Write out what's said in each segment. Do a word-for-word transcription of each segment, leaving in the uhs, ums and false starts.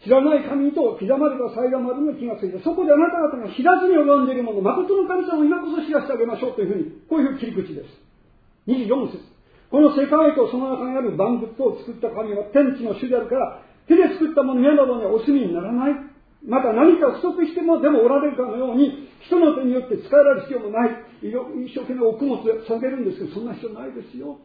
知らない神と刻まれた祭壇までの気がついて、そこであなた方が知らずに拝んでいるもの、誠の神様を今こそ知らせてあげましょうというふうに、こういう切り口です。にじゅうよん節。この世界とその中にある万物を作った神は天地の主であるから、手で作ったものなどにはお住みにならない。また何か不足してもでもおられるかのように、人の手によって使えられる必要もない。一生懸命億物で捧げるんですけど、そんな必要ないですよ。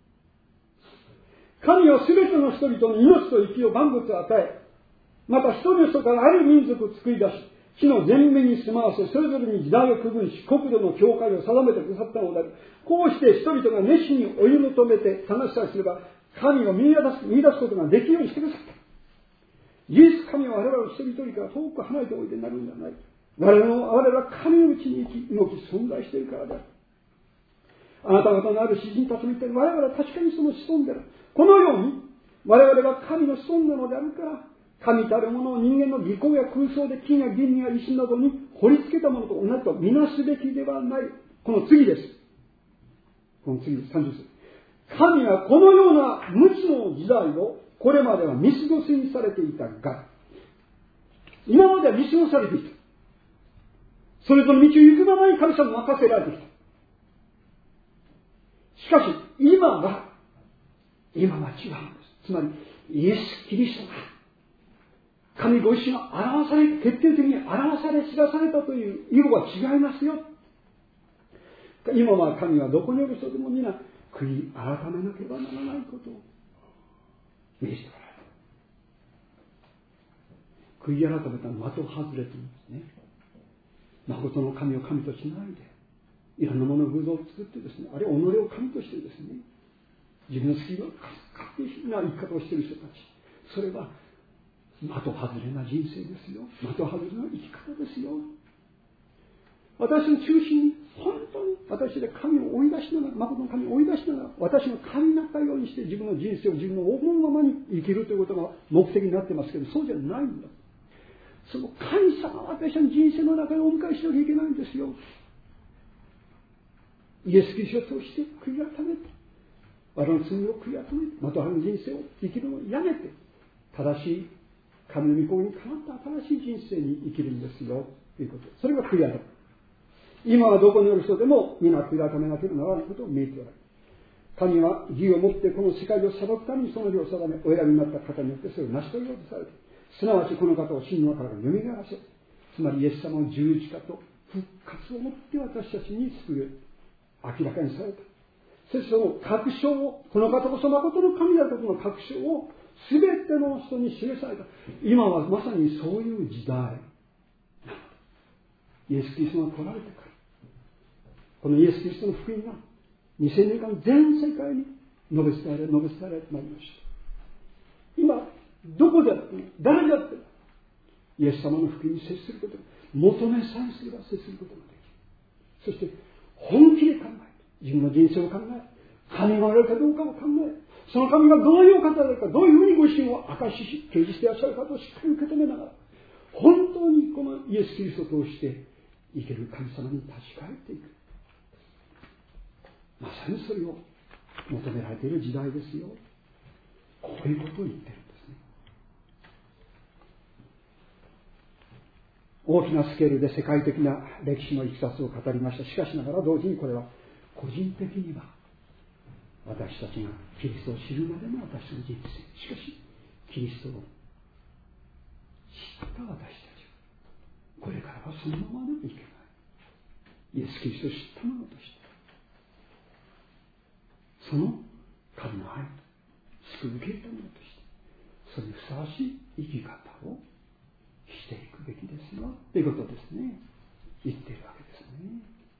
神はすべての人々に命と生きを万物を与え、また一人の人からある民族を作り出し、地の全面に住まわせ、それぞれに時代を区分し、国土の境界を定めてくださったのである。こうして人々が熱心に追い求めて探したりすれば、神を見出す、見出すことができるようにしてくださった。イエス神は我々を一人一人から遠く離れておいてなるんじゃない。我々の我々は神のうちに生き、動き存在しているからである。あなた方のある詩人たちみたいに我々は確かにその子孫である。このように我々は神の子孫なのであるから、神たるものを人間の技巧や空想で金や銀や石などに掘り付けたものと同じとみなすべきではない。この次です。この次です。さんじゅう節。神はこのような無知の時代をこれまでは見過ごしにされていたが、今までは見過ごされていた。それぞれ道を行くままに神様に任せられてきた。しかし今は今は違うんです。つまりイエス・キリストが神ご自身が表され、決定的に表され知らされたという意語は違いますよ。今は神はどこにおる人でも皆悔い改めなければならないことを命じておられる。悔い改めたのは的外れていますね。誠の神を神としないで、いろんなものを偶像を作ってですね、あるいは己を神としてですね、自分の好きな勝手な生き方をしている人たち、それは的外れな人生ですよ。的外れな生き方ですよ。私の中心に本当に私で神を追い出しながら、誠の神を追い出しながら、私の神になったようにして自分の人生を自分の思うままに生きるということが目的になってますけど、そうじゃないんだ。その神様は私の人生の中にお迎えしなきゃいけないんですよ。イエス・キリストを通して悔い改めて、我々の罪を悔い改めて、また我々の人生を生きるのをやめて、正しい神の御心にかなった新しい人生に生きるんですよということ。それが悔い改め。今はどこにおる人でも皆悔い改めなければならないことを見えておられる。神は義をもってこの世界を裁くためにその義を定め、お選びになった方によってそれを成し遂げようとされて、すなわちこの方を真の中からよみがえらせ、つまりイエス様の十字架と復活をもって私たちに救い明らかにされた。そしてその確証を、この方こそ誠の神であることの確証をすべての人に示された。今はまさにそういう時代。イエス・キリストが来られてから、このイエス・キリストの福音がにせんねんかん全世界に述べ伝えられ、述べ伝えられてまいりました。今、どこであっても、誰であっても、イエス様の福音に接することが、求めさえすれば接することができる。そして、本気で考え、自分の人生を考え、神がおられるかどうかを考え、その神がどういう方であるか、どういうふうにご自身を明かしし、掲示していらっしゃるかとしっかり受け止めながら、本当にこのイエス・キリストを通して生ける神様に立ち返っていく。まさにそれを求められている時代ですよ。こういうことを言ってるんですね。大きなスケールで世界的な歴史のいきさつを語りました。しかしながら同時にこれは個人的には私たちがキリストを知るまでの私の人生、しかしキリストを知った私たちはこれからはそのままでもいけない。イエス・キリストを知ったものとしてその神の愛と救い受けたものとしてそれにふさわしい生き方をしていくべきですよということですね。言っているわけですね。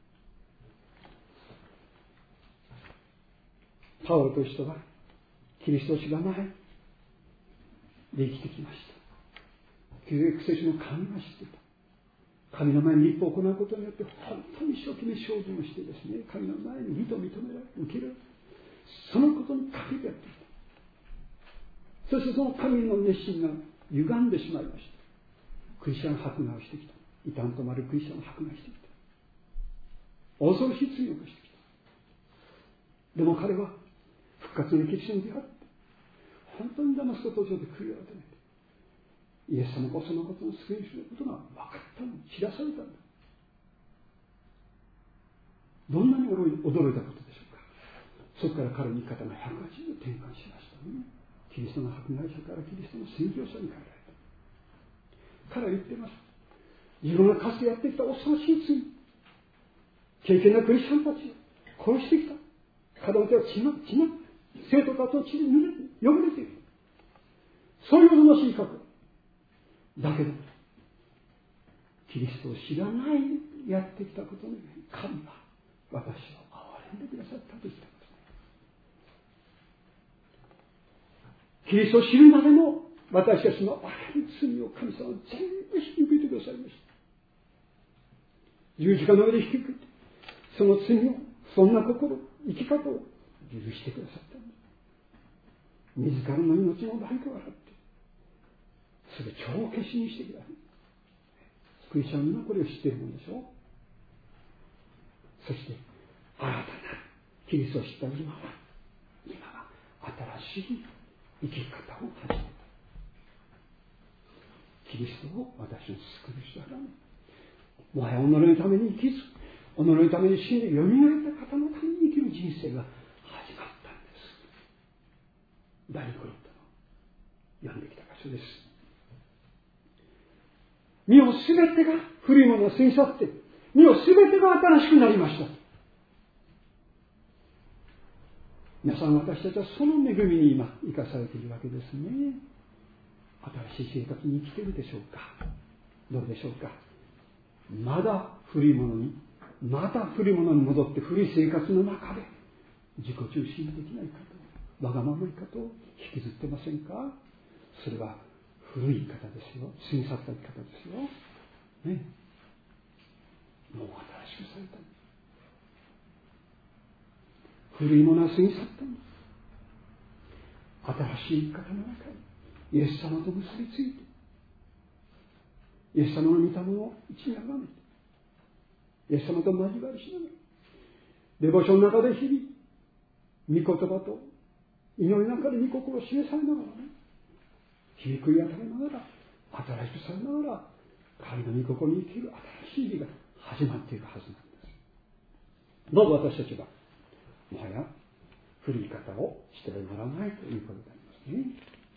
パウロという人はキリストを知らないで生きてきました。旧約聖書の神が知っていた。神の前に立法を行うことによって本当に一生懸命精進をしてですね、神の前に義と認められ受けられる、そのことにかけてやっていた。そしてその神の熱心が歪んでしまいました。クリスチャン迫害をしてきた。異端となるクリスチャンを迫害してきた。恐ろしい罪を犯してきた。でも彼は復活の歴史に出会って本当にダマスコ途上で悔い改めてイエス様こそのことの救い主のことが分かったの、知らされたんだ。どんなに驚いたことでしょうか。そこから彼の生き方がひゃくはちじゅうど転換しましたね。キリストの迫害者からキリストの宣教者に変えられた。彼は言っています。自分がかつてやってきた恐ろしい罪、経験なクリスチャンたちを殺してきた。彼の手は血が血が生徒たちの血で濡れて汚れている。そういう恐ろしい過去だけど、キリストを知らないでやってきたことに神は私を憐れんでくださったと言っています。キリストを知るまでの私たちのあらゆる罪を神様は全部引き受けてくださいました。十字架の上で引き受けて、その罪を、そんな心、生き方を許してくださったんです。自らの命の代価を払って、それを帳消しにしてください。クリスチャンはこれを知っているものでしょう。そして、新たなキリストを知った今は、今は新しい生き方を始めた。キリストを私の救う人だからね。もはや己のために生きず、己のために死んでよみがえった方のために生きる人生が始まったんです。第二コリントの読んできた箇所です。身をすべてが古いものを過ぎ去って、身をすべてが新しくなりました。皆さん、私たちはその恵みに今生かされているわけですね。新しい生活に生きているでしょうか。どうでしょうか。まだ古いものにまた古いものに戻って古い生活の中で自己中心的な生き方、わがまま生き方を引きずってませんか。それは古い生き方ですよ。過ぎ去った生き方ですよ、ね、もう新しくされた。古いものは過ぎ去ったんです。新しい生き方の中にイエス様と結びついて、イエス様の御霊を一にあがめて、イエス様と交わりしながら、デボーションの中で日々御言葉と祈りの中で御心を示されながらね、日々悔い改めながら、新しくされながら、神の御心に生きる新しい日が始まっているはずなんです。どうぞ私たちはもはや古い方をしてはならないということでありますね。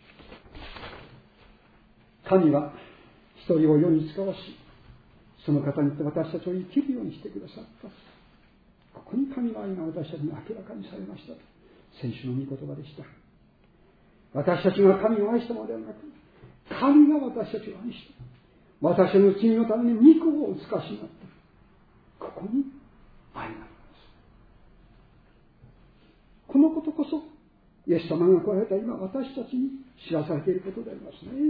神は一人を世に使わし、その方によって私たちを生きるようにしてくださった。ここに神の愛が私たちに明らかにされました。先週の御言葉でした。私たちが神を愛したのではなく、神が私たちを愛した。私の罪のために御子をお使わしになった。ここに愛があります。このことこそイエス様が来られた今私たちに知らされていることでありますね。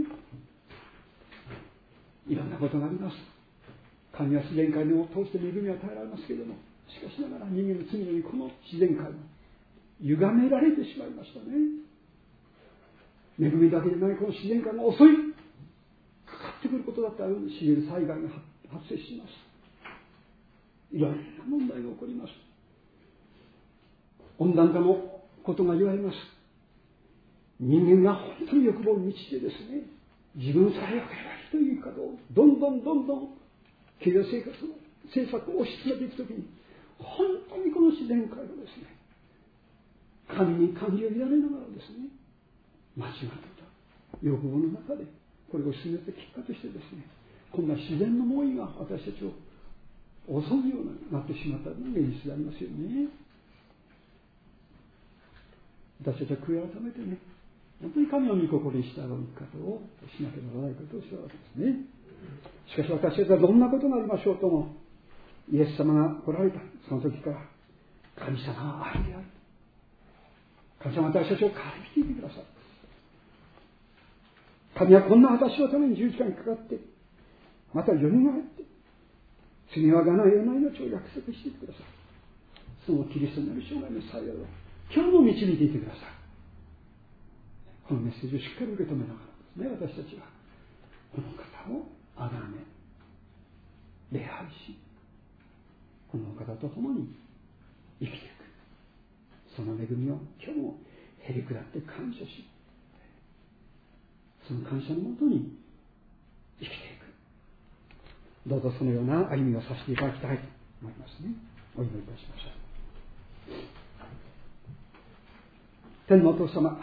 いろんなことがあります。神は自然界を通して恵みを与えられますけれども、しかしながら人間の罪にこの自然界は歪められてしまいましたね。恵みだけでないこの自然界が襲いかかってくることだってあるんです。自然災害が発生します。いろんな問題が起こります。温暖化のことが言われます。人間が本当に欲望に満ちてですね、自分さえ良ければいいということをどんどんどんどん経済生活の政策を押し詰めていくときに、本当にこの自然界をですね、神に感じを委ねながらですね、間違った欲望の中でこれを進めて結果としてですね、こんな自然の猛威が私たちを襲うようになってしまったのが現実でありますよね。私たちは悔い改めてね、本当に神の御心に従う生き方をしなければならないことをしたわけですね。しかし私たちはどんなことがありましょうとも、イエス様が来られたその時から、神様は愛である。神様は私たちを借りていてくださる。神はこんな私のために十字架にかかって、またよみがえって、罪はがないような命を約束していてくださる。そのキリストによる生涯の幸いを今日も導いていてくださる。このメッセージをしっかり受け止めながらですね、私たちはこの方をあがめ、礼拝し、この方と共に生きていく。その恵みを今日もへり下って感謝し、その感謝のもとに生きていく。どうぞそのような歩みをさせていただきたいと思いますね。お祈りいたしましょう。天のお父様、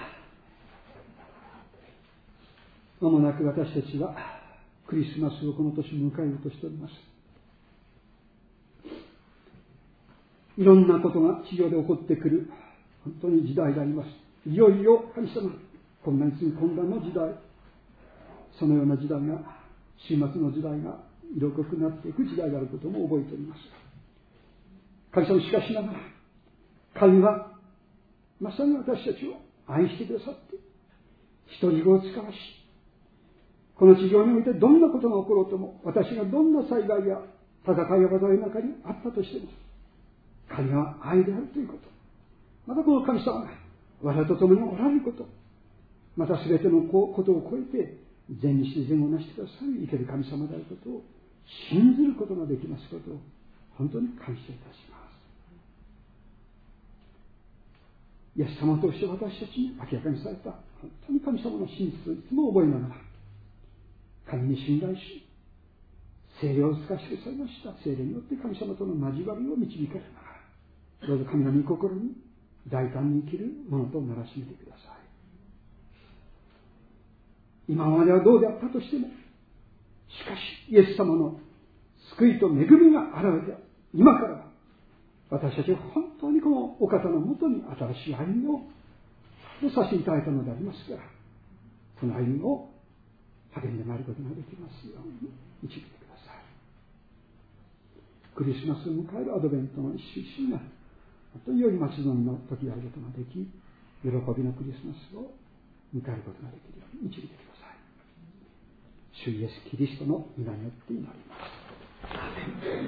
まもなく私たちはクリスマスをこの年迎えようとしております。いろんなことが地上で起こってくる本当に時代であります。いよいよ神様、混乱する混乱の時代、そのような時代が、終末の時代が色濃くなっていく時代であることも覚えております。神様、しかしながら神はまさに私たちを愛してくださって、一人子を使わし、この地上においてどんなことが起ころうとも、私がどんな災害や戦いや災いの中にあったとしても、神は愛であるということ、またこの神様が我々と共におられること、また全てのことを超えて善にして善をなしてくださる生ける神様であることを信ずることができますことを本当に感謝いたします。イエス様として私たちに明らかにされた本当に神様の真実をいつも覚えながら、神に信頼し、聖霊を使わせてくださいました。聖霊によって神様との交わりを導かれながら、どうぞ神の御心に大胆に生きるものとならしめてください。今まではどうであったとしても、しかしイエス様の救いと恵みが現れて、今からは私たちは本当にこのお方のもとに新しい歩みをさせていただいたのでありますから、この歩みを励んでまいることができますように導いてください。クリスマスを迎えるアドベントの一週一週が本当に良い待ち望みの時であることができ、喜びのクリスマスを迎えることができるように導いてください。主イエスキリストの皆によって祈ります。アーメン。